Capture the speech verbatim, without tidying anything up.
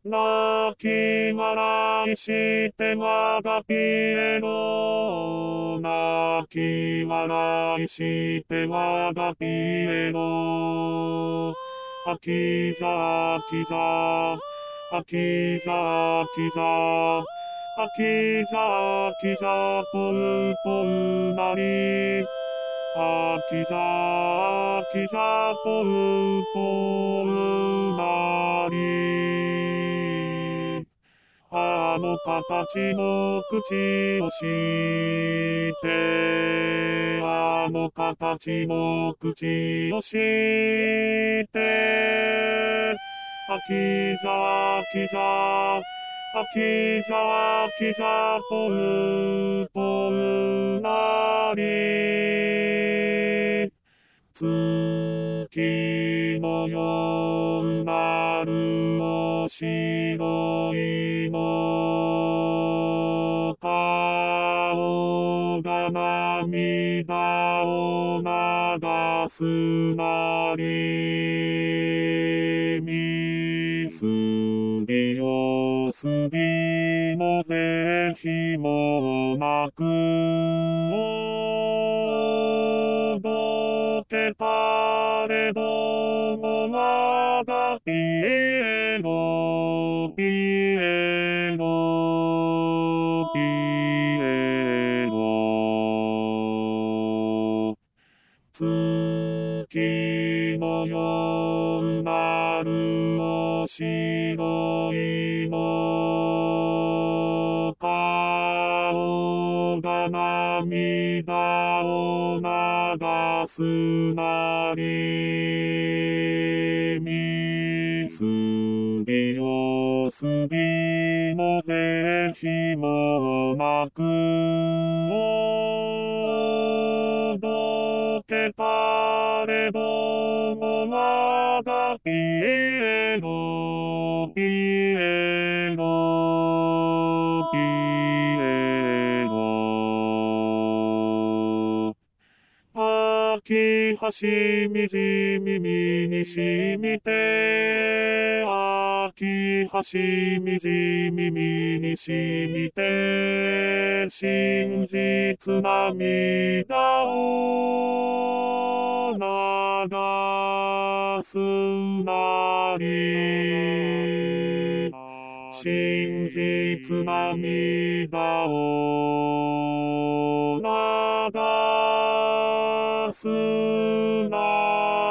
泣き笑いして我がピエロ。泣き笑いして我がピエロ。あきざきざ。あきざきざ。あきざきざぽうぽうなり。あきざきざぽうぽうなり。あの形の口をして、あの形の口をして、あきざきざ、あきざきざぽうぽうなり。月のようなるお白いの顔が涙を流すなり。みすびよすびの是非もなくおけたれども我がピエロ、ピエロ、ピエロ。月のようなるお白いの顔が涙を流すなり。みすびよすびの是非もなくおけたれども我がピエロ、ピエロ、ピエロ。秋橋みじ耳にしみて、秋橋みじ耳にしみて、真実涙を流すなり。真実涙を流すなり。